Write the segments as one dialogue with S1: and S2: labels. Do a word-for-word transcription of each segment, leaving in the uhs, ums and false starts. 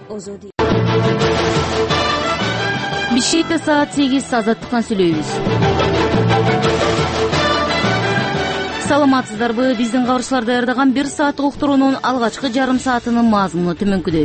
S1: Бишкекте саат сегиз азаттыктан сүйлөйбүз. Саламатсыздарбы? Биздин кабарчылар даярдаган бир сааттык уктуруунун алгачкы жарым саатынын мазмуну төмөнкүдөй.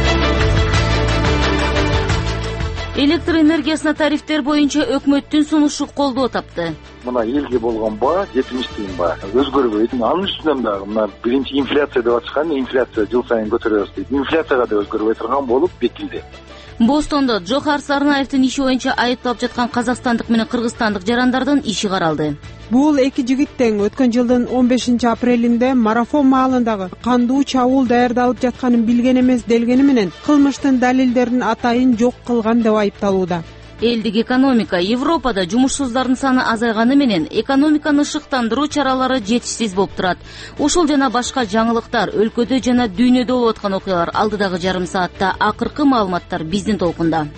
S1: Электр энергиясына тарифтер боюнча өкмөттүн сунушу колдоо тапты.
S2: Мына элге болгон баа жетимиш тыйын баа өзгөрбөйт. Анын үстүнөн дагы мына биринчи инфляция деп атышкан, инфляция жыл сайын көтөрөбүз дейт. Инфляцияга да өзгөрбөй турган болуп бекилди.
S1: Бостондо Джохар Сарнаевдин иши боюнча айыпталып жаткан казакстандык менен кыргызстандык жарандардын иши каралды.
S3: Бул эки жигит тең өткөн жылдын он бешинчи апрелинде марафон маалындагы кандуу чабуул даярдалып жатканын билген эмес делгени менен кылмыштын далилдерин атайын жок кылган деп айыпталууда.
S1: Элдик экономика Европада жумушсуздардын саны азайганы менен экономиканы ышыктандыруу чаралары жетишсиз болуп турат. Ушул жана башка жаңылыктар өлкөдө жана дүйнөдө болуп аткан окуялар алдыдагы жарым саатта акыркы маалыматтар биздин толкунда.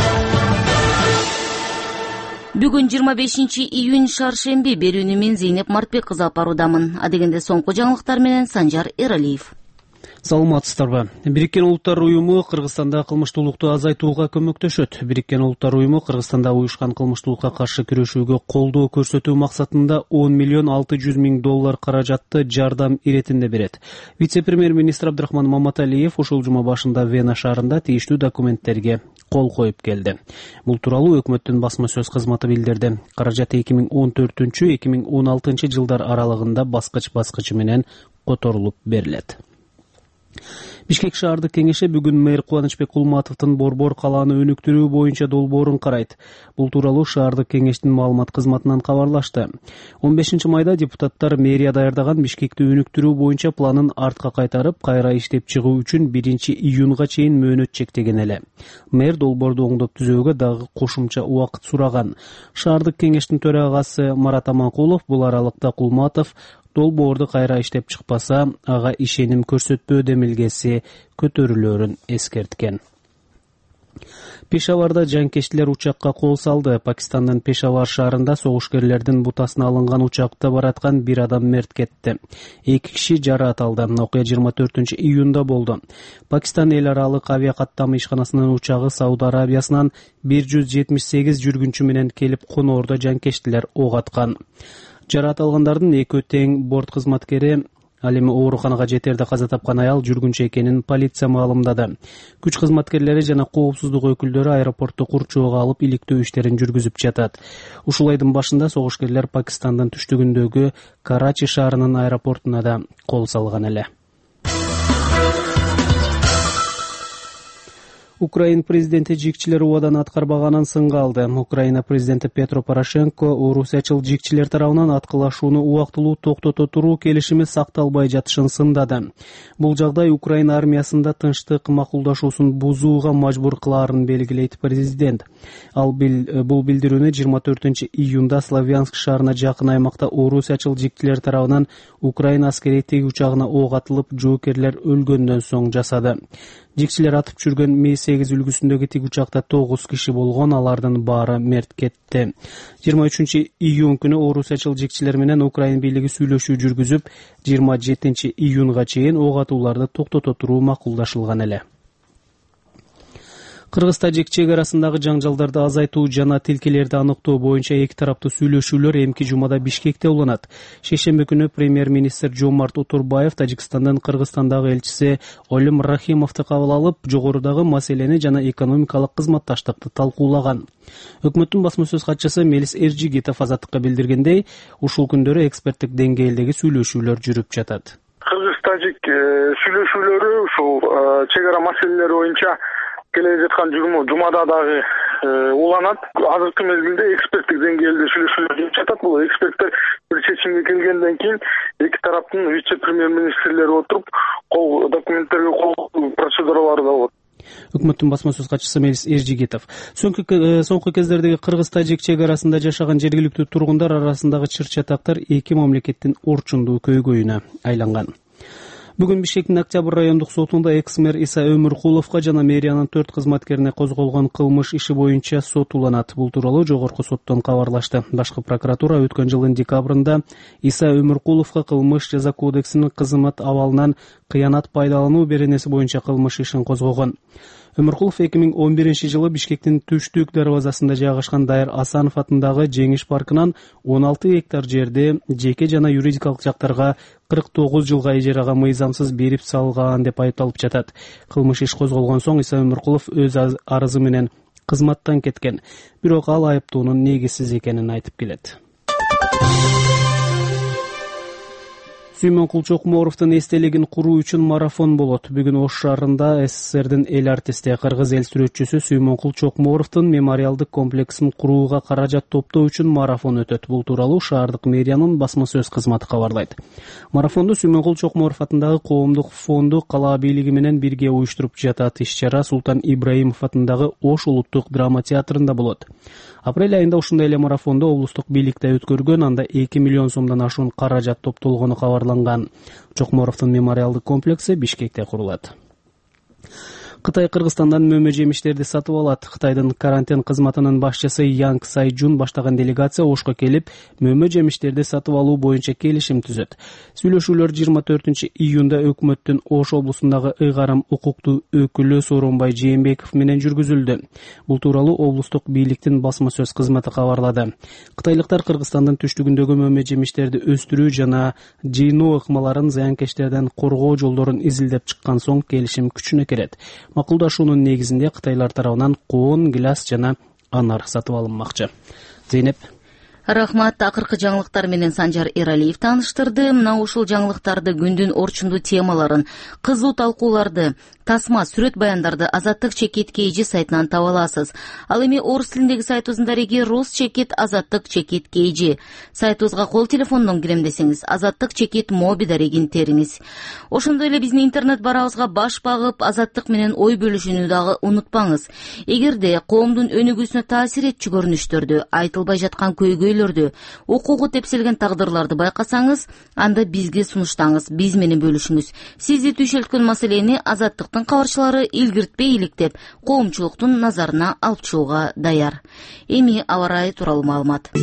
S1: Бүгүн жыйырма бешинчи июнь шаршемби, берүүнү мен Зейнеп Мартбек кызы алып баруудамын. Адегенде соңку жаңылыктар менен Санжар Эралиев.
S4: Саламатсыздарбы? Бириккен Улуттар уюму Кыргызстанда кылмыштуулукту азайтууга көмөктөшөт. Бириккен Улуттар уюму Кыргызстанда уюшкан кылмыштуулукка каршы күрөшүүгө колдоо көрсөтүү максатында он миллион алты жүз миң доллар каражатты жардам иретинде берет. Вице-премьер-министр Абдрахман Маматалиев ушул жума башында Вена шаарында тийиштүү документтерге кол коюп келди. Бул тууралуу өкмөттүн басма сөз кызматы билдирди. Каражат эки миң он төртүнчү эки миң он алтынчы жылдар аралыгында баскыч-баскычы менен которулуп берилет. Бишкек шаардык кеңеши бүгүн мэр Кубанычбек Кулматовдун Борбор калааны өнүктүрүү боюнча долбоорун карайт. Бул тууралуу шаардык кеңештин маалымат кызматынан кабарлашты. он бешинчи майда депутаттар мэрия даярдаган Бишкекти өнүктүрүү боюнча планын артка кайтарып, кайра иштеп чыгуу үчүн биринчи июнга чейин мөөнөт чектеген эле. Мэр долбоорду оңдоп түзүүгө дагы кошумча убакыт сураган. Шаардык кеңештин төрагасы Марат Аманкулов бул аралыкта Кулматов долбоорду кайра иштеп чыкпаса, ага ишеним көрсөтпөө демилгеси көтөрүлөрүн эскерткен. Пешаварда жанкештилер учакка кол салды. Пакистандын Пешавар шаарында согушкерлердин бутасына алынган учакта бараткан бир адам мерт кетти. Эки киши жараат алды. Окуя жыйырма төртүнчү июнда болду. Пакистан эл аралык авиакаттама ишканасынын учагы Сауд Арабиясынан бир жүз жетимиш сегиз жүргүнчү менен келип коноордо жанкештилер ок аткан. Жараат алгандардын экөө тең борт кызматкери, ал эми ооруканага жетерде каза тапкан аял жүргүнчү экенин полиция маалымдады. Күч кызматкерлери жана коопсуздук өкүлдөрү аэропортту курчоого алып иликтөө иштерин жүргүзүп жатат. Ушул айдын башында согушкерлер Пакистандын түштүгүндөгү Карачи шаарынын аэропортуна да кол салган эле. Украин президенти жигчилер убадан аткарбаганын сынга алды. Украина президенти Петро Порошенко орусиячыл жигчилер тарабынан аткылашууну убактылуу токтото туруу келишими сакталбай жатышын сындады. Бул жагдай Украина армиясында тынчтык макулдашуусун бузууга мажбур кылаарын белгилейт президент. Ал бил, бул билдирүүнү жыйырма төртүнчү июнда Славянск шаарына жакын аймакта орусиячыл жигчилер тарабынан Украина аскери тиг учагына ок атылып, жоокерлер өлгөндөн соң жасады. Жигчилер атып жүргөн Ми сегиз үлгүсүндөгү тиг учакта тогуз киши болгон, алардын баары мерт кетти. жыйырма үчүнчү июнь күнү орусиячыл жигчилер менен Украин бийлиги сүйлөшүү жүргүзүп, жыйырма жетинчи июнга чейин ок атууларды токтото туруу макулдашылган эле. Кыргыз-тажик чек арасындагы жаңжалдарды азайтуу жана тилкелерди аныктоо боюнча эки тараптуу сүйлөшүүлөр эмки жумада Бишкекте уланат. Шейшемби күнү премьер-министр Жомарт Утурбаев Тажикстандын Кыргызстандагы элчиси Олим Рахимовду кабыл алып, жогорудагы маселени жана экономикалык кызматташтыкты талкуулаган. Өкмөттүн басма сөз катчысы Мелис Эржигитов Азаттыкка билдиргендей, ушул күндөрү эксперттик деңгээлдеги сүйлөшүүлөр жүрүп жатат.
S5: Кыргыз-тажик сүйлөшүүлөрү ушул чек ара маселелери боюнча келе жаткан жумада дагы уланат. Азыркы мезгилде эксперттик деңгээлде сүйлөшүүлөр жүрүп жатат. Бул эксперттер бир чечимге келгенден кийин эки тараптын вице-премьер-министрлери отуруп, кол документтерге кол процедуралары да болот.
S4: Өкмөттүн басма сөз катчысы Мелис Эржигитов. Соңку кездердеги Кыргыз-тажик чек арасында жашаган жергиликтүү тургундар арасындагы чыр-чатактар эки мамлекеттин орчундуу көйгөйүнө айланган. Бүгүн Бишкектин Октябрь райондук сотунда экс-мэр Иса Өмүркуловго жана мэриянын төрт кызматкерине козголгон кылмыш иши боюнча сот уланат. Бул тууралуу жогорку соттон кабарлашты. Башкы прокуратура өткөн жылдын декабрында Иса Өмүркуловго кылмыш жаза кодексинин кызмат абалынан кыянат пайдалануу беренеси боюнча кылмыш ишин козгогон. Өмүркулов эки миң он биринчи жылы Бишкектин түштүк дарбазасында жайгашкан Дайыр Асанов атындагы Жеңиш паркынан он алты гектар жерди жеке жана юридикалык жактарга кырк тогуз жылга ижарага мыйзамсыз берип салган деп айыпталып жатат. Кылмыш иш козголгон соң Иса Өмүркулов өз арызы менен кызматтан кеткен. Бирок ал айыптоонун негизсиз экенин айтып келет. Сүймөнкул Чокморовдун эстелигин куруу үчүн марафон болот. Бүгүн Ош шаарында СССРдин эл артисти, кыргыз эл сүрөтчүсү Сүймөнкул Чокморовдун мемориалдык комплексин курууга каражат топтоо үчүн марафон өтөт. Бул тууралуу шаардык мэриянын басма сөз кызматы кабарлайт. Марафонду Сүймөнкул Чокморов атындагы коомдук фонду кала бийлиги менен бирге уюштуруп жатат. Иш-чара Султан Ибраимов атындагы Ош улуттук драма театрында болот. Апрель айында ушундай эле марафонду облустук бийликте өткөргөн, анда эки миллион сомдон ашуун каражат топтолгону кабарланган. Чокморовдун мемориалдык комплекси Бишкекте курулат. Кытай Кыргызстандан мөмө жемиштерди сатып алат. Кытайдын карантин кызматынын башчысы Янг Сайжун баштаган делегация Ошко келип, мөмө жемиштерди сатып алуу боюнча келишим түзөт. Сүйлөшүүлөр жыйырма төртүнчү июнда өкмөттүн Ош облусундагы ыйгарым укуктуу өкүлү Сооронбай Жээнбеков менен жүргүзүлдү. Бул тууралуу облустук бийликтин басма сөз кызматы кабарлады. Кытайлыктар Кыргызстандын түштүгүндөгү мөмө жемиштерди өстүрүү жана жыйноо ыкмаларын зыянкечтерден коргоо жолдорун изилдеп чыккан соң келишим күчүнө кирет. Макулдашуунун негизинде Кытайлар тарабынан коон, гиляс жана анар сатып алынмакчы. Зейнеп.
S1: Рахмат. Акыркы жаңылыктар менен Санжар Эралиев тааныштырды. Мына ушул жаңылыктарды, күндүн орчундуу темаларын, кызуу талкууларды, тасма, сүрөт баяндарды Азаттык чекит kg сайтынан таба аласыз. Ал эми орус тилиндеги сайтыбыздын дареги Рус чекит Азаттык чекит kg. Сайтыбызга кол телефондон киремдесеңиз Азаттык чекит моби дарегин териңиз. Ошондой эле биздин интернет барабызга баш багып, Азаттык менен ой бөлүшүүнү дагы унутпаңыз. Эгерде коомдун өнүгүүсүнө таасир этчү көрүнүштөрдү, айтылбай жаткан көйгөйлөрдү, укугу тепселген тагдырларды байкасаңыз, анда бизге сунуштаңыз, биз менен бөлүшүңүз. Сизди түйшөлткөн маселени Азаттыктын кабарчылары илгиртпей иликтеп, коомчулуктун назарына алып чыгууга даяр. Эми аба ырайы тууралуу маалымат.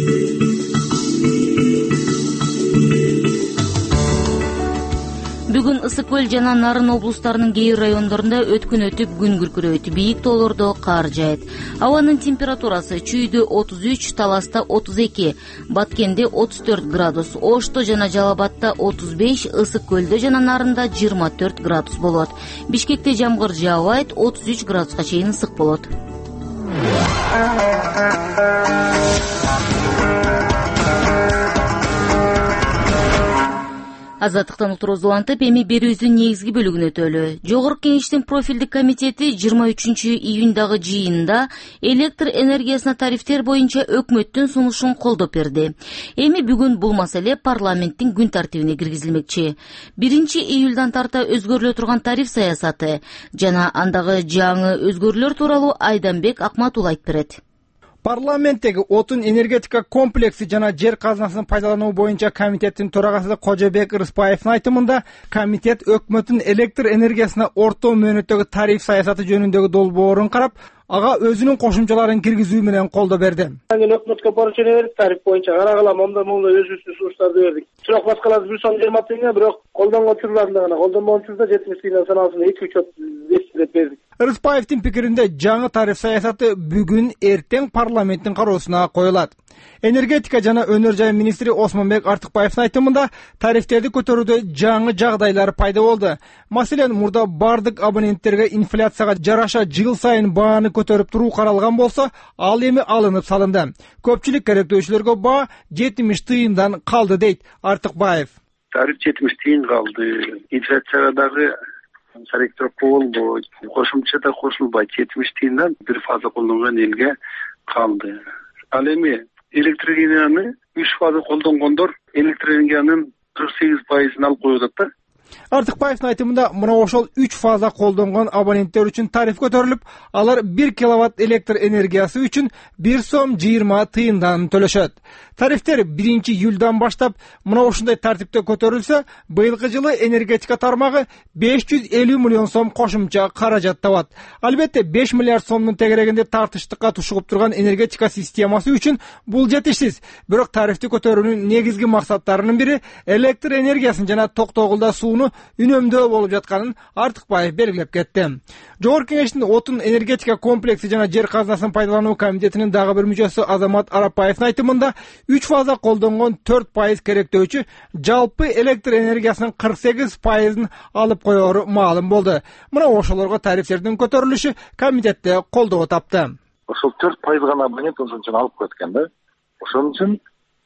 S1: Бүгүн Ысык көл жана Нарын облустарынын кээ бир райондорунда өткөн өтүп күн күркүрөйт, бийик тоолордо кар жаайт. Абанын температурасы Чүйдө отуз үч, Таласта отуз эки, Баткенде отуз төрт градус, Ошто жана Жалал Абадта отуз беш, Ысык көлдө жана Нарында жыйырма төрт градус болот. Бишкекте жамгыр жаабайт, отуз үч градуска чейин ысык болот. Азаттыктан утуруз улантып, эми берүүбүздүн негизги бөлүгүнө өтөлү. Жогорку Кеңештин профилдик комитети жыйырма үчүнчү июндагы жыйынында электр энергиясына тарифтер боюнча өкмөттүн сунушун колдоп берди. Эми бүгүн бул маселе парламенттин күн тартибине киргизилмекчи. биринчи июлдан тарта өзгөрүлө турган тариф саясаты жана андагы жаңы өзгөрүүлөр тууралуу Айданбек Акматул айтып берет.
S6: Парламенттеги отун энергетика комплекси жана жер казынасын пайдалануу боюнча комитеттин төрагасы Кожобек Рыспаевдин айтымында, комитет өкмөттүн электр энергиясына орто мөөнөттөгү тариф саясаты жөнүндөгү долбоорун карап, ага өзүнүн кошумчаларын киргизүү менен колдоо берди.
S5: Өкмөткө поручение берип, тариф боюнча карагыла, момдой момдой өзүбүздүн сунуштарды бердик. Сурак баскаларды бир сом жыйырма теңге, бирок колдонгон учурларында гана, колдонбогончусунда жетимиш теңге саналсын, эки учет деп бердик.
S6: Рыспаевдин пикиринде жаңы тариф саясаты бүгүн эртең парламенттин кароосуна коюлат. Энергетика жана өнөр жай министри Осмонбек Артыкбаевдин айтымында, тарифтерди көтөрүүдө жаңы жагдайлар пайда болду. Маселен, мурда бардык абоненттерге инфляцияга жараша жыл сайын бааны көтөрүп туруу каралган болсо, ал эми алынып салынды. Көпчүлүк керектөөчүлөргө баа жетимиш тыйындан калды дейт Артыкбаев.
S7: Тариф жетимиш тыйын калды. Инфляцияга дагы саректироп болбойт. Кошумча да кошулбайт. жетимиш тыйындан бир фаза колдонгон элге калды. Ал эми электр энергияны үч фаза колдонгондор электр энергиянын кырк сегиз пайызын алып коюп атат да.
S6: Артыкбаевдин айтымында мына ошол үч фаза колдонгон абоненттер үчүн тариф көтөрүлүп, алар бир киловатт электр энергиясы үчүн бир сом жыйырма тыйындан төлөшөт. Тарифтер биринчи июлдан баштап мына ушундай тартипте көтөрүлсө, быйылкы жылы энергетика тармагы беш жүз элүү миллион сом кошумча каражат табат. Албетте беш миллиард сомдун тегерегинде тартыштыкка тушугуп турган энергетика системасы үчүн бул жетишсиз. Бирок тарифти көтөрүүнүн негизги максаттарынын бири электр энергиясын жана токтогулда сууну үнөмдөө болуп жатканын Артыкбаев белгилеп кетти. Жогорку кеңештин отун энергетика комплекси жана жер казынасын пайдалануу комитетинин дагы бир мүчөсү Азамат Арапбаевдин айтымында үч фаза колдонгон төрт пайыз керектөөчү жалпы электр энергиясынын кырк сегиз пайызын алып коеру маалым болду. Мына ошолорго тарифтердин көтөрүлүшү комитетте колдоо тапты.
S2: Ошол төрт пайыз гана абонент ошончо алып коет экен да. Ошон үчүн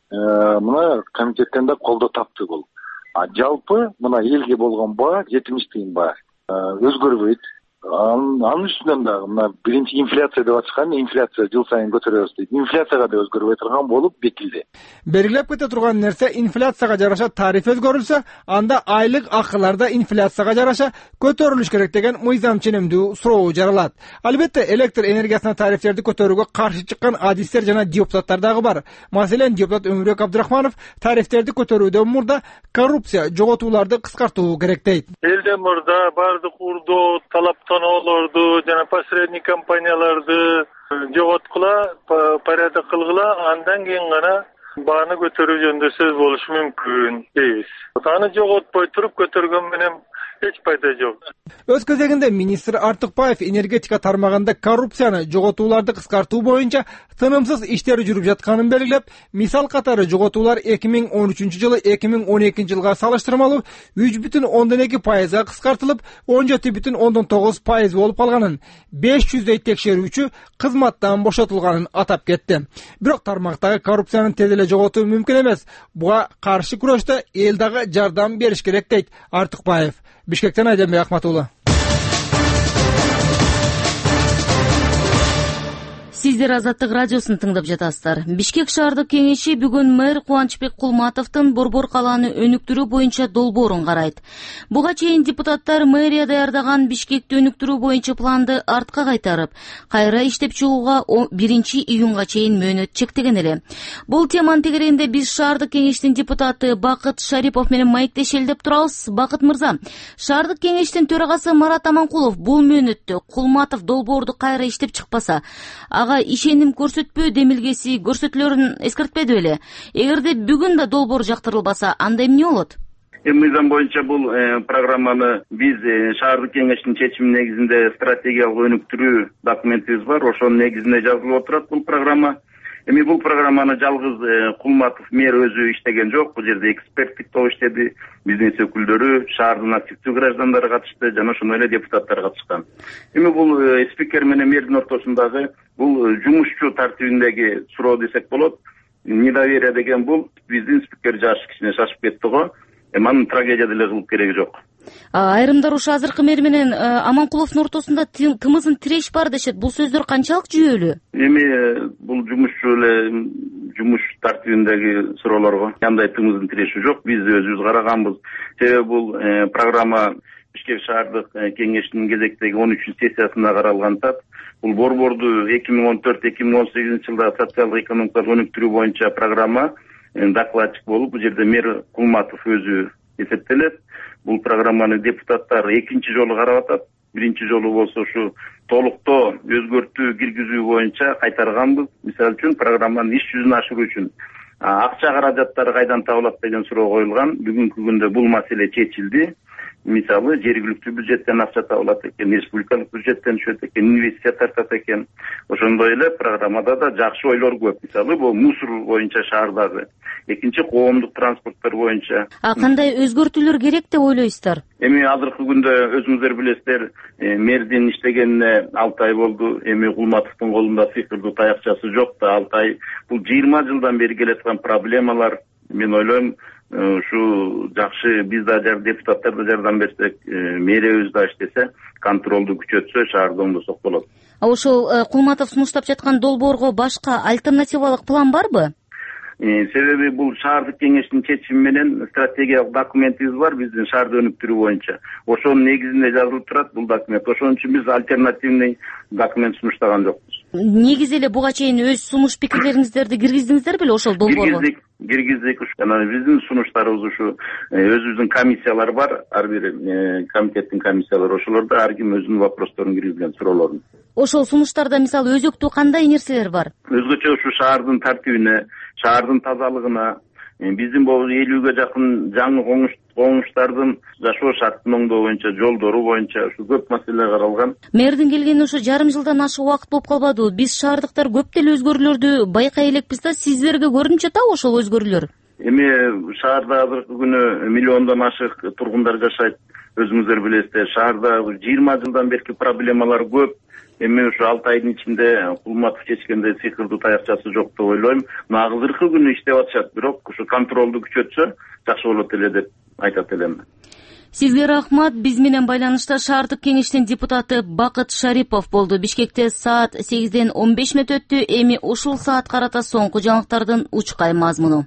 S2: мына комитеттен да колдоо тапты бул. А жалпы мына элге болгон баа жетимиш тыйын баа өзгөрбөйт. Анын үстүнөн дагы мына биринчи инфляция деп атышкан, инфляция жыл сайын көтөрөбүз дейт. Инфляцияга да өзгөрбөй турган болуп бекилди.
S6: Белгилеп кете турган нерсе, инфляцияга жараша тариф өзгөрүлсө, анда айлык акылар да инфляцияга жараша көтөрүлүш керек деген мыйзам ченемдүү суроо жаралат. Албетте электр энергиясына тарифтерди көтөрүүгө каршы чыккан адистер жана депутаттар дагы бар. Маселен, депутат Өмүрбек Абдрахманов тарифтерди көтөрүүдөн мурда коррупция, жоготууларды кыскартуу керек дейт.
S8: Элден мурда бардык урдоо, талаптоолорду жана посредник компанияларды жоготкула, порядок кылгыла, андан кийин гана бааны көтөрүү жөнүндө сөз болушу мүмкүн дейбиз. Аны жоготпой туруп көтөргөн менен эч пайда жок.
S6: Өз кезегинде министр Артыкбаев энергетика тармагында коррупцияны, жоготууларды кыскартуу боюнча тынымсыз иштер жүрүп жатканын белгилеп, мисал катары жоготуулар эки миң он үчүнчү жылы эки миң он экинчи жылга салыштырмалуу үч бүтүн ондон эки пайызга кыскартылып, он жети бүтүн ондон тогуз пайыз болуп калганын, беш жүздөй текшерүүчү кызматтан бошотулганын атап кетти. Бирок тармактагы коррупцияны тез эле жоготуу мүмкүн эмес. Буга каршы күрөштө эл дагы жардам бериш керек дейт Артыкбаев. Бишкектен Айденбек Акматулы.
S1: Сиздер Азаттык радиосун тыңдап жатасыздар. Бишкек шаардык кеңеши бүгүн мэр Кубанычбек Кулматовдун Борбор калааны өнүктүрүү боюнча долбоорун карайт. Буга чейин депутаттар мэрия даярдаган Бишкекти өнүктүрүү боюнча планды артка кайтарып, кайра иштеп чыгууга биринчи июнга чейин мөөнөт чектеген эле. Бул теманын тегерегинде биз шаардык кеңештин депутаты Бакыт Шарипов менен маектешели деп турабыз. Бакыт мырза, шаардык кеңештин төрагасы Марат Аманкулов бул мөөнөттө Кулматов долбоорду кайра иштеп чыкпаса, ага ишеним көрсөтпөө демилгеси көрсөтүлөрүн эскертпеди беле? Эгерде бүгүн да долбоор жактырылбаса, анда эмне болот?
S9: Мыйзам боюнча бул программаны биз шаардык кеңештин чечими негизинде стратегиялык өнүктүрүү документибиз бар. Ошонун негизинде жазылып отурат бул программа. Эми бул программаны жалгыз Кулматов мэр өзү иштеген жок. Бул жерде эксперттик топ иштеди, бизнес өкүлдөрү, шаардын активдүү граждандары катышты жана ошондой эле депутаттар катышкан. Эми бул спикер менен мэрдин ортосундагы бул жумушчу тартибиндеги суроо десек болот. Недоверие деген бул биздин спикер жаш кичине шашып кетти го. Эми анын трагедия деле кылып кереги жок.
S1: Айрымдар ушу азыркы мэр менен Аманкуловдун ортосунда тымызын тиреш бар дешет. Бул сөздөр канчалык жүйөлүү?
S9: Эми бул жумушчу эле жумуш тартибиндеги суроолорго кандай тымыздын тиреши жок. Биз өзүбүз караганбыз. Себеби бул программа Бишкек шаардык кеңешинин кезектеги он үчүнчү сессиясында каралган тат. Бул борборду эки миң он төрт эки миң он сегизинчи жылда социалдык экономикалык өнүктүрүү боюнча программа докладчик болуп, бул жерде мэр Кулматов өзү эсептелет. Бул программаны депутаттар экинчи жолу карап атат. Биринчи жолу болсо ушу толуктоо өзгөртүү киргизүү боюнча кайтарганбыз. Мисалы үчүн программанын иш жүзүн ашыруу үчүн акча каражаттары кайдан табылат деген суроо коюлган. Бүгүнкү күндө бул маселе чечилди. Мисалы жергиликтүү бюджеттен акча табылат экен, республикалык бюджеттен түшөт экен, инвестиция тартат экен. Ошондой эле программада да жакшы ойлор көп. Мисалы бул мусор боюнча шаардагы, экинчи коомдук транспорттор боюнча.
S1: А кандай өзгөртүүлөр керек деп ойлойсуздар?
S9: Эми азыркы күндө өзүңүздөр билесиздер, мэрдин иштегенине алты ай болду. Эми Кулматовдун колунда цифрдуу таякчасы жок да, алты ай. Бул жыйырма жылдан бери келаткан проблемалар. Мен ойлойм, ушу жакшы биз да депутаттар да жардам берсек, мэрибиз да иштесе, контролду күчөтсө, шаарды оңдосок болот.
S1: А ошол Кулматов сунуштап жаткан долбоорго башка альтернативалык план барбы?
S9: Себеби бул шаардык кеңештин чечими менен стратегиялык документибиз бар биздин шаарды өнүктүрүү боюнча. Ошонун негизинде жазылып турат бул документ. Ошон үчүн биз альтернативный документ сунуштаган жокпуз.
S1: Негизи эле буга чейин өз сунуш пикирлериңиздерди киргиздиңиздер беле ошол долбоорго?
S9: Киргиздик, киргиздик. Жана биздин сунуштарыбыз ушу өзүбүздүн комиссиялар бар, ар бир комитеттин комиссиялары, ошолордо ар ким өзүнүн вопросторун киргизген, суроолорун.
S1: Ошол сунуштарда мисалы өзөктүү кандай нерселер бар?
S9: Өзгөчө ушу шаардын тартибине, шаардын тазалыгына, биздин могу элүүгө жакын жаңы коңуштардын жашоо шартын оңдоо боюнча, жолдору боюнча ушу көп маселе каралган. Мэрдин
S1: келгенине ушу жарым жылдан ашык убакыт болуп калбадыбы? Биз шаардыктар көп деле өзгөрүүлөрдү байкай элекпиз да, сиздерге көрүнүп жатабы ошол өзгөрүүлөр?
S9: Эми шаарда азыркы күнү миллиондон ашык тургундар жашайт. Өзүңүздөр билесиздер, шаарда жыйырма жылдан берки проблемалар көп. Эми ушу алты айдын ичинде Кулматов чечкенде сыйкырдуу таякчасы жок деп ойлойм. Азыркы күнү иштеп атышат, бирок ушу контролду күчөтсө жакшы болот эле деп айтат элем.
S1: Сизге рахмат. Биз менен байланышта шаардык кеңештин депутаты Бакыт Шарипов болду. Бишкекте саат сегизден он беш мүнөт өттү. Эми ушул саат карата соңку жаңылыктардын учкай мазмуну.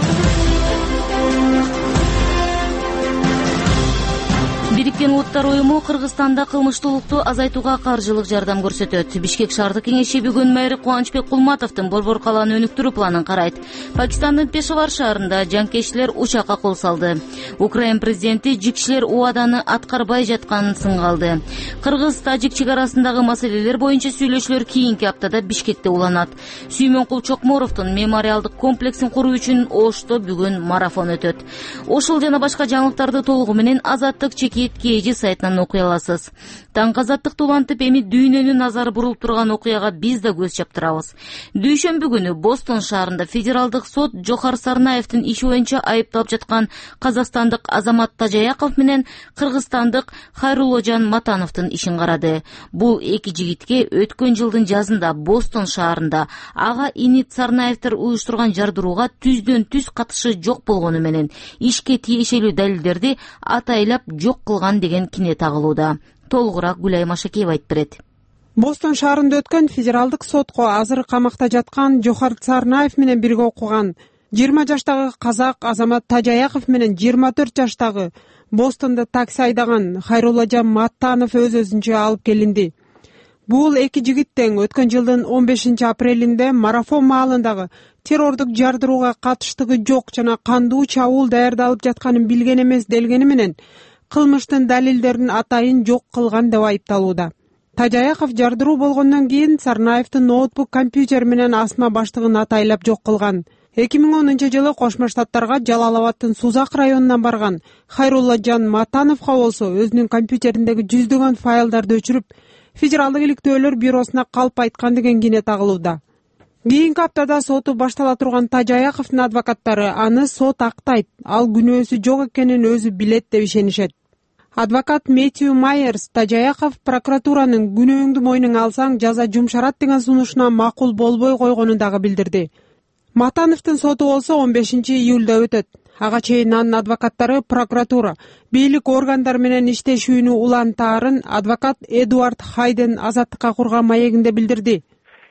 S1: Бириккен Улуттар уюму Кыргызстанда кылмыштуулукту азайтууга каржылык жардам көрсөтөт. Бишкек шаардык кеңеши бүгүн мэр Кубанычбек Кулматовдун Борбор калааны өнүктүрүү планын карайт. Пакистандын Пешавар шаарында жанкечтилер учакка кол салды. Украин президенти жикшилер убаданы аткарбай жатканын сынга алды. Кыргыз-тажик чек арасындагы маселелер боюнча сүйлөшүүлөр кийинки аптада Бишкекте уланат. Сүймөнкул Чокморовдун мемориалдык комплексин куруу үчүн Ошто бүгүн марафон өтөт. Ошол жана башка жаңылыктарды толугу менен Азаттык чеки кеji сайтынан окуй аласыз. Таңкы азаттыкты улантып, эми дүйнөнүн назары бурулуп турган окуяга биз да көз чаптырабыз. Дүйшөмбү күнү Бостон шаарында федералдык сот Жохар Сарнаевдин иши боюнча айыпталып жаткан казакстандык Азамат Тажаяков менен кыргызстандык Хайрулложан Матановдун ишин карады. Бул эки жигитке өткөн жылдын жазында Бостон шаарында ага инит Сарнаевдер уюштурган жардырууга түздөн түз катышы жок болгону менен ишке тиешелүү далилдерди атайлап жок кылган деген кине тагылууда. Толугураак Гүлай Машакеева айтып берет.
S3: Бостон шаарында өткөн федералдык сотко азыр камакта жаткан Жохар Сарнаев менен бирге окуган жыйырма жаштагы казак Азамат Тажаяков менен жыйырма төрт жаштагы Бостондо такси айдаган Хайрулложан Матанов өз-өзүнчө алып келинди. Бул эки жигит тең өткөн жылдын он бешинчи апрелинде марафон маалындагы террордук жардырууга катыштыгы жок жана кандуу чабуул даярдалып жатканын билген эмес делгени менен кылмыштын далилдерин атайын жок кылган деп айыпталууда. Тажаяков жардыруу болгондон кийин Сарнаевдин ноутбук компьютер менен асма баштыгын атайлап жок кылган. эки миң онунчу жылы Кошмо Штаттарга Жалал-Абадтын Сузак районунан барган Хайрулложан Матановго болсо өзүнүн компьютериндеги жүздөгөн файлдарды өчүрүп, Федералдык иликтөөлөр бюросуна калп айткан деген кине тагылууда. Кийинки аптада соту баштала турган Тажаяковдун адвокаттары аны сот актайт, ал күнөөсү жок экенин өзү билет деп ишенишет. Адвокат Мэтью Майерс Тажаяков прокуратуранын күнөөңдү мойнуңа алсаң жаза жумшарат деген сунушуна макул болбой койгонун дагы билдирди. Матановдун соту болсо он бешинчи июлда өтөт. Ага чейин анын адвокаттары прокуратура бийлик органдар менен иштешүүнү улантаарын адвокат Эдуард Хайден Азаттыкка курган маегинде билдирди.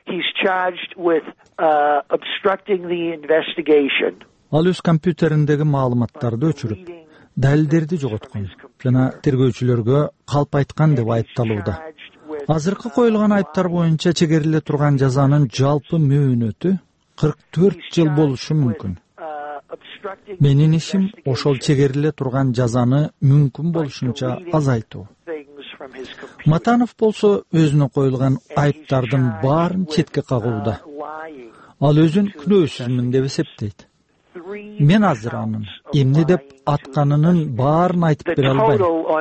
S10: Ал өз компьютериндеги маалыматтарды өчүрүп, далилдерди жоготкон жана тергөөчүлөргө калп айткан деп айыпталууда. Азыркы коюлган айыптар боюнча чегериле турган жазанын жалпы мөөнөтү кырк төрт жыл болушу мүмкүн. Менин ишим ошол чегериле турган жазаны мүмкүн болушунча азайтуу. Матанов болсо өзүнө коюлган айыптардын баарын четке кагууда. Ал өзүн күнөөсүзмүн деп эсептейт. Мен азыр анын эмне деп атканынын баарын айтып бере албайм.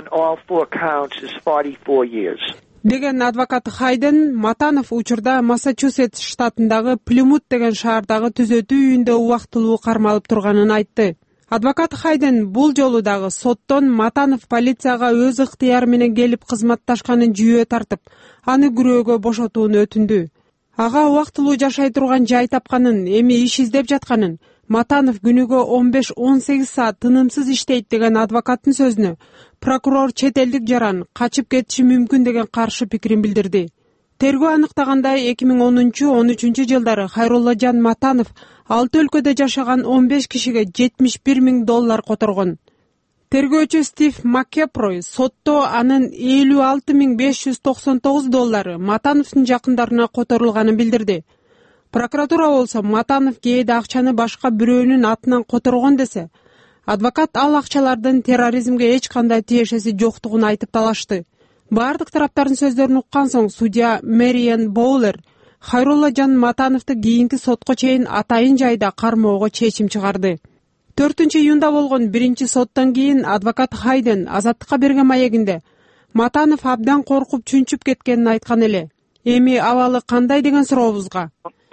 S3: Деген адвокат Хайден Матанов учурда Массачусетс штатындагы Плимут деген шаардагы түзөтүү үйүндө убактылуу кармалып турганын айтты. Адвокат Хайден бул жолу дагы соттон Матанов полицияга өз ыктыяры менен келип кызматташканын жүйө тартып, аны күрөөгө бошотууну өтүндү. Ага убактылуу жашай турган жай тапканын, эми иш издеп жатканын, Матанов күнүгө он беш он сегиз саат тынымсыз иштейт деген адвокаттын сөзүнө прокурор чет элдик жаран качып кетиши мүмкүн деген каршы пикирин билдирди. Тергөө аныктагандай эки миң онунчу он үчүнчү жылдары Хайрулложан Матанов алты өлкөдө жашаган он беш кишиге жетимиш бир миң доллар которгон. Тергөөчү Стив Маккепрой сотто анын элүү алты миң беш жүз токсон тогуз доллары Матановдун жакындарына которулганын билдирди. Прокуратура болсо Матанов кээде акчаны башка бирөөнүн атынан которгон десе, адвокат ал акчалардын терроризмге эч кандай тиешеси жоктугун айтып талашты. Бардык тараптардын сөздөрүн уккан соң судья Мэриан Боулер Хайрулла Жан Матановду кийинки сотко чейин атайын жайда кармоого чечим чыгарды. төртүнчү июнда болгон биринчи соттон кийин адвокат Хайден Азаттыкка берген маегинде Матанов абдан коркуп чүнчүп кеткенин айткан эле. Эми абалы кандай деген сурообузга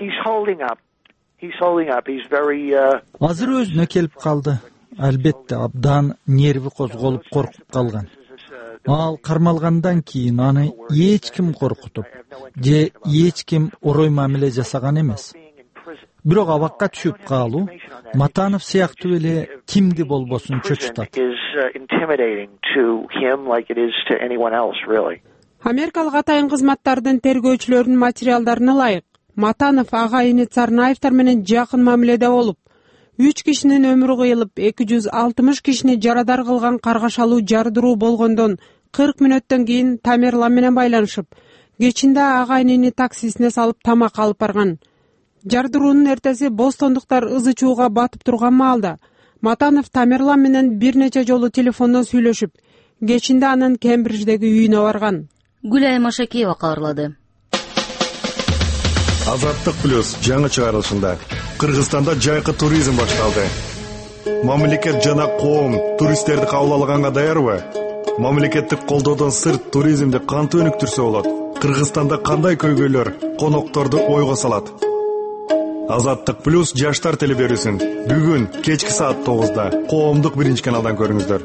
S10: азыр өзүнө келип калды. Албетте абдан нерви козголуп коркуп калган. Ал кармалгандан кийин аны эч ким коркутуп же эч ким орой мамиле жасаган эмес. Бирок абакка түшүп калуу Матанов сыяктуу эле кимди болбосун чочутат.
S3: Америкалык атайын кызматтардын тергөөчүлөрүнүн материалдарына ылайык, Матанов агайыны Царнаевтар менен жакын мамиледе болуп, үч кишинин өмүрү кыйылып, эки жүз алтымыш кишини жарадар кылган каргашалуу жардыруу болгондон кырк мүнөттөн кийин Тамерлан менен байланышып, кечинде агайыны таксисине салып тамак алып барган. Жардыруунун эртеси бостондуктар ызы чууга батып турган маалда Матанов Тамерлан менен бир нече жолу телефондон сүйлөшүп, кечинде анын Кембридждеги үйүнө барган.
S1: Гүлай Машакеева кабарлады.
S11: Азаттык плюс жаңы чыгарылышында Кыргызстанда жайкы туризм башталды. Мамлекет жана коом туристтерди кабыл алганга даярбы? Мамлекеттик колдоодон сырт туризмди кантип өнүктүрсө болот? Кыргызстанда кандай көйгөйлөр конокторду ойго салат? Азаттык плюс жаштар телеберүүсүн бүгүн кечки саат тогузда коомдук биринчи каналдан көрүңүздөр.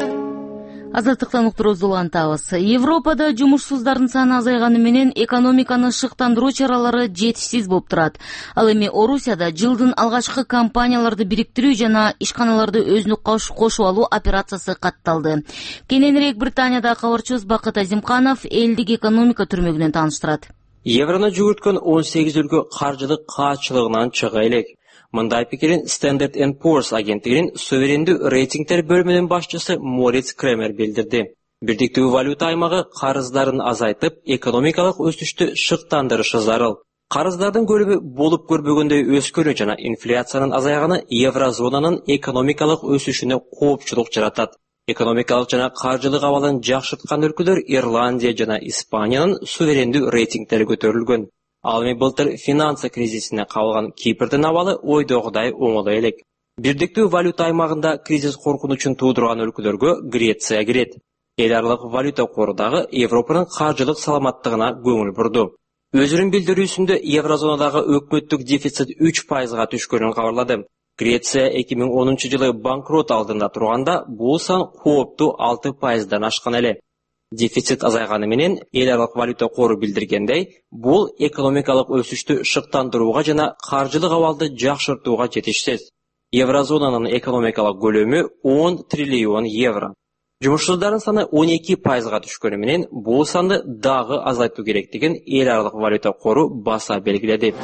S1: Азаттыктан уктуруубузду улантабыз. Европада жумушсуздардын саны азайганы менен экономиканы шыктандыруу чаралары жетишсиз болуп турат. Ал эми Орусияда жылдын алгачкы компанияларды бириктирүү жана ишканаларды өзүнө кошуп алуу операциясы катталды. Кененирээк Британияда кабарчыбыз Бакыт Азимканов элдик экономика түрмөгүнөн тааныштырат.
S12: Евроны жүгүрткөн он сегиз өлкө каржылык каатчылыгынан чыга элек. Мындай пикирин Standard and Poor's агенттигинин суверендүү рейтингтер бөлүмүнүн башчысы Мориц Кремер билдирди. Бирдиктүү валюта аймагы карыздарын азайтып, экономикалык өсүштү шыктандырышы зарыл. Карыздардын көлөмү болуп көрбөгөндөй өскөнү жана инфляциянын азайганы еврозонанын экономикалык өсүшүнө коопчулук жаратат. Экономикалык жана каржылык абалын жакшырткан өлкөлөр Ирландия жана Испаниянын суверендүү рейтингтери көтөрүлгөн. Ал эми былтыр финансы кризисине кабылган Кипрдин абалы ойдогудай оңоло элек. Бирдиктүү валюта аймагында кризис коркунучун туудурган өлкөлөргө Греция кирет. Эл аралык валюта кору дагы Европанын каржылык саламаттыгына көңүл бурду. Өзүнүн билдирүүсүндө еврозонадагы өкмөттүк дефицит үч пайызга түшкөнүн кабарлады. Греция эки миң онунчу жылы банкрот алдында турганда бул сан кооптуу алты пайыздан ашкан эле. Дефицит азайганы менен эл аралык валюта кору билдиргендей, бул экономикалык өсүштү шыктандырууга жана каржылык абалды жакшыртууга жетишсиз. Еврозонанын экономикалык көлөмү он триллион евро. Жумушсуздардын саны он эки пайызга түшкөнү менен бул санды дагы азайтуу керектигин эл аралык валюта кору баса белгиледи.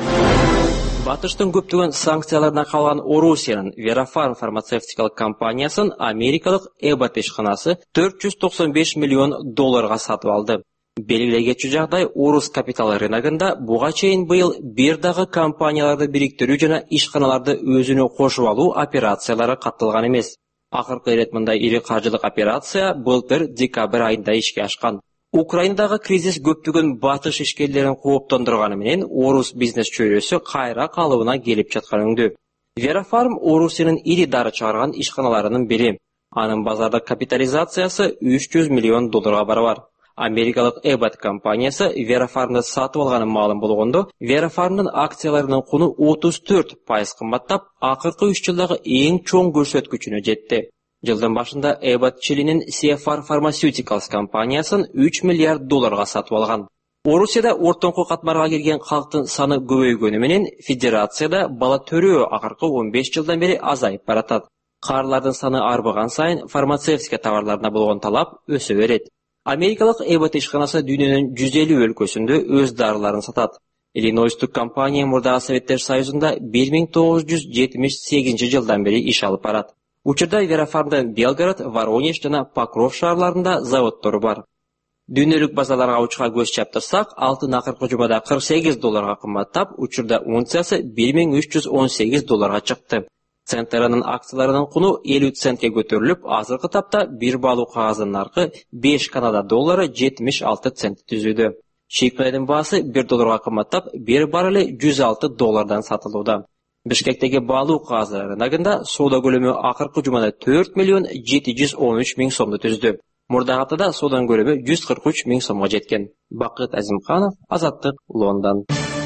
S12: Батыштын көптөгөн санкцияларына калган Орусиянын Верафарм фармацевтикалык компаниясын америкалык Эббот ишканасы төрт жүз токсон беш миллион долларга сатып алды. Белгилей кетчү жагдай орус капитал рыногунда буга чейин быйыл бир дагы компанияларды бириктирүү жана ишканаларды өзүнө кошуп алуу операциялары катталган эмес. Акыркы ирет мындай ири каржылык операция былтыр декабрь айында ишке ашкан. Украинадагы кризис көптөгөн батыш ишкерлерин кооптондурганы менен орус бизнес чөйрөсү кайра калыбына келип жаткан өңдү. Верафарм Орусиянын ири дары чыгарган ишканаларынын бири. Анын базардык капитализациясы үч жүз миллион долларга барабар. Америкалык Эббот компаниясы Верафармды сатып алганын маалым болгондо, Верафармдын акцияларынын куну отуз төрт пайыз кымбаттап, акыркы үч жылдагы эң чоң көрсөткүчүнө жетти. Жылдын башында Эббот Чилинин Сефар Pharmaceuticals компаниясын үч миллиард долларга сатып алган. Орусияда ортоңку катмарга кирген калктын саны көбөйгөнү менен федерацияда бала төрөө акыркы он беш жылдан бери азайып баратат. Карлардын саны арбыган сайын фармацевтика товарларына болгон талап өсө берет. Америкалык Эббот ишканасы дүйнөнүн жүз элүү өлкөсүндө өз дарыларын сатат. Illinoistік компания Мурдагы Советтер Союзунда бир миң тогуз жүз жетимиш сегизинчи жылдан бери иш алып барат. Учурда Верафармдын Белгород, Воронеж жана Покров шаарларында заводдору бар. Дүйнөлүк базаларга учка көз чаптырсак, алтын акыркы жумада кырк сегиз долларга кымбаттап, учурда унциясы бир миң үч жүз он сегиз долларга чыкты. Центеранын акцияларынын куну элүү центке көтөрүлүп, азыркы тапта бир балуу кагазынын наркы беш Канада доллары жетимиш алты цент түзүүдө. Шейк мунайдын баасы бир долларга кымбаттап, бир баррели жүз алты доллардан сатылууда. Бишкектеги балуу кагаздар рыногунда соода көлөмү акыркы жумада төрт миллион жети жүз он үч миң сомду түздү. Мурдагатыда сооданын көлөмү жүз кырк үч миң сомго жеткен. Бакыт Азимканов, Азаттык, Лондон.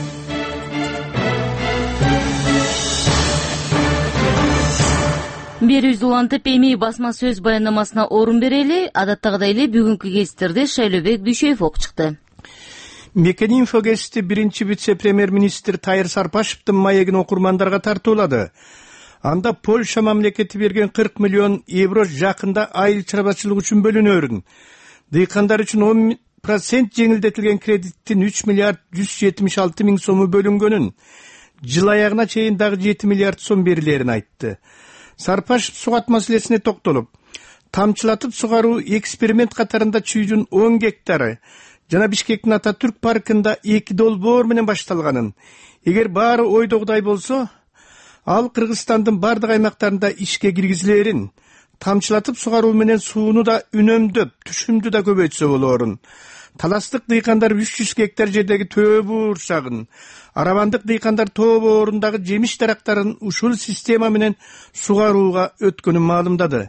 S1: Берүүбүздү улантып, эми басма сөз баяндамасына орун берели. Адаттагыдай эле бүгүнкү кесиптерде Шайлообек Дүйшөев окуп чыкты.
S13: Мекенинфо гезити биринчи вице-премьер-министр Тайыр Сарпашевдин маегин окурмандарга тартуулады. Анда Польша мамлекети берген кырк миллион евро жакында айыл чарбачылык үчүн бөлүнөрүн. Дыйкандар үчүн он процент жеңилдетилген кредиттин үч миллиард жүз жетимиш алты миң сому бөлүнгөнүн, жыл аягына чейин дагы жети миллиард сом берилерин айтты. Сарпашев сугат маселесине токтолуп, тамчылатып сугаруу эксперимент катарында чүйдүн он гектары жана Бишкектин Ататүрк паркында эки долбоор менен башталганын, эгер баары ойдогудай болсо, ал Кыргызстандын бардык аймактарында ишке киргизилерин, тамчылатып сугаруу менен сууну да үнөмдөп, түшүмдү да көбөйтсө болорун. Таластык дыйкандар үч жүз гектар жердеги төө буурсагын, арабандык дыйкандар тоо боорундагы жемиш дарактарын ушул система менен сугарууга өткөнүн маалымдады.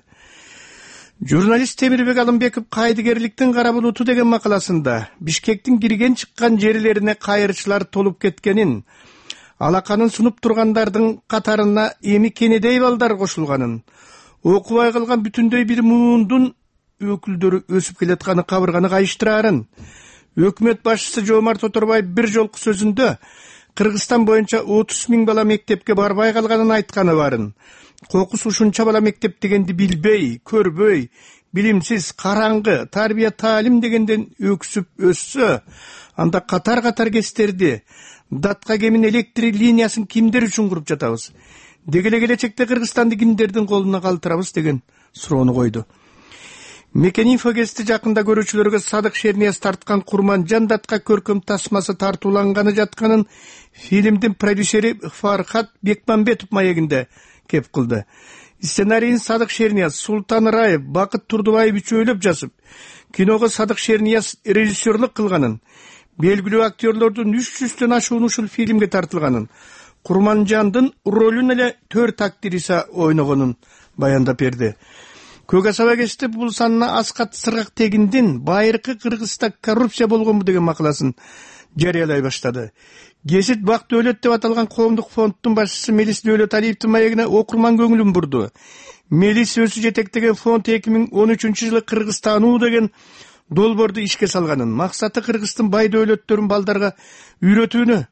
S13: Журналист Темирбек Алымбеков кайдыгерликтин кара булуту деген макаласында Бишкектин кирген чыккан жерлерине кайрычылар толуп кеткенин, алаканын сунуп тургандардын катарына эми кенедей балдар кошулганын, окубай калган бүтүндөй бир муундун өкүлдөрү өсүп келатканы кабырганы кайыштырарын, өкмөт башчысы Жомарт Оторбаев бир жолку сөзүндө Кыргызстан боюнча отуз миң бала мектепке барбай калганын айтканы барын, кокус ушунча бала мектеп дегенди билбей, көрбөй, билимсиз, караңгы, тарбия таалим дегенден өксүп өссө, анда катар-катар кестерди, датка кемин электр линиясын кимдер үчүн куруп жатабыз? Дегеле келечекте Кыргызстанды кимдердин колуна калтырабыз деген суроону койду. Мекенинфо гезити жакында көрүүчүлөргө Садык Шернияз тарткан Курманжан датка көркөм тасмасы тартууланганы жатканын фильмдин продюсери Фархат Бекмамбетов маегинде кеп кылды. Сценарийин Садык Шернияз, Султан Раев, Бакыт Турдубаев үчөөлөп жазып, киного Садык Шернияз режиссерлук кылганын, белгилүү актерлордун үч жүздөн ашуун ушул фильмге тартылганын, Курманжандын ролун эле төрт актриса ойногонун баяндап берди. Көк асаба кесип бул санына Аскат Сыргак Тегиндин байыркы Кыргызста коррупция болгонбу деген макаласын жарыялай баштады. Гесит Бак Дөөлөт деп аталган коомдук фонддун башчысы Мелис Дөөлөталиевдин маегине окурман көңүлүн бурду. Мелис өзү жетектеген фонд эки миң он үчүнчү жылы Кыргыз таануу деген долбоорду ишке салганын, максаты Кыргыздын бай дөөлөттөрүн балдарга үйрөтүүнү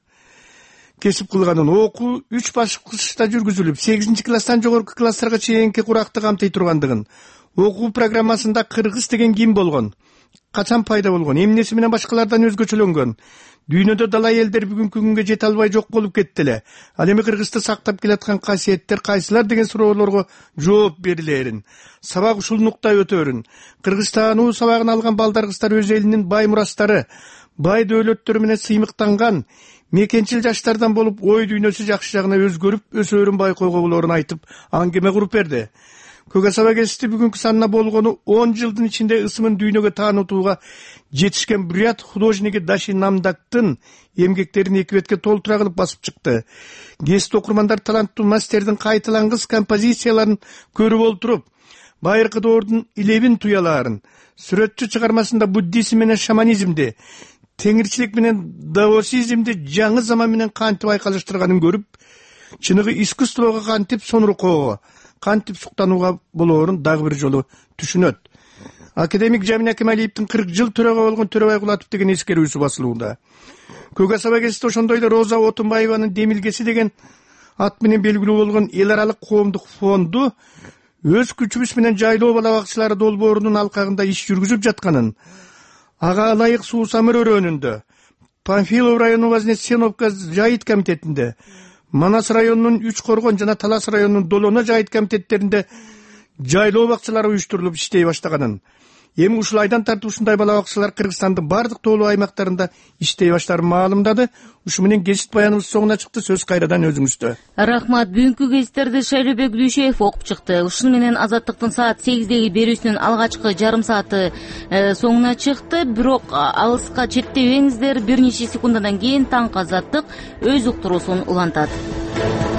S13: кесип кылганын, окуу үч баскычта жүргүзүлүп, сегизинчи класстан жогорку класстарга чейинки куракты камтый тургандыгын, окуу программасында кыргыз деген ким болгон, качан пайда болгон, эмнеси менен башкалардан өзгөчөлөнгөн, дүйнөдө далай элдер бүгүнкү күнгө жете албай жок болуп кетти эле, ал эми Кыргызды сактап келаткан касиеттер кайсылар деген суроолорго жооп берилерин, сабак ушул нукта өтөрүн, Кыргыз таануу сабагын алган балдар кыздар өз элинин бай мурастары, бай дөөлөттөрү менен сыймыктанган, мекенчил жаштардан болуп, ой дүйнөсү жакшы жагына өзгөрүп, өсөөрүн байкоого болоорун айтып, аңгеме куруп берди. Көк асаба гезити бүгүнкү санына болгону он жылдын ичинде ысымын дүйнөгө таанытууга жетишкен бурят художниги Даши Намдактын эмгектерин эки бетке толтура кылып басып чыкты. Гезит окурмандар таланттуу мастердин кайталангыс композицияларын көрүп олтуруп, байыркы доордун илебин туялаарын, сүрөтчү чыгармасында буддизм менен шаманизмди, теңирчилик менен даосизмди жаңы заман менен кантип айкалыштырганын көрүп, чыныгы искусствого кантип сонуркоого, кантип суктанууга болоорун дагы бир жолу түшүнөт. Академик Жамин Акималиевдин кырк жыл төрага болгон Төрөбай Кулатов деген эскерүүсү басылууда. Көк асаба гезити ошондой эле Роза Отунбаеванын Демилгеси деген ат менен белгилүү болгон эл аралык коомдук фонду өз күчүбүз менен жайлоо бала бакчалары долбоорунун алкагында иш жүргүзүп жатканын, ага ылайык суусамыр өрөөнүндө Панфилов району Вознесеновка жайыт комитетинде, Манас районунун Үч Коргон жана Талас районунун Долоно жайыт комитеттеринде жайлоо бакчалары уюштурулуп иштей баштаганын, эми ушул айдан тартып ушундай бала бакчалар Кыргызстандын бардык тоолуу аймактарында иштей баштаарын маалымдады. Ушу менен кесип баяныбыз соңуна чыкты. Сөз кайрадан өзүңүздө.
S1: Рахмат. Бүгүнкү кесиптерди Шайлообек Дүйшеев окуп чыкты. Ушуну менен Азаттыктын саат сегиздеги берүүсүнүн алгачкы жарым сааты соңуна чыкты. Бирок алыска четтебеңиздер. Бир нече секундадан кийин таңкы Азаттык өз уктуруусун улантат.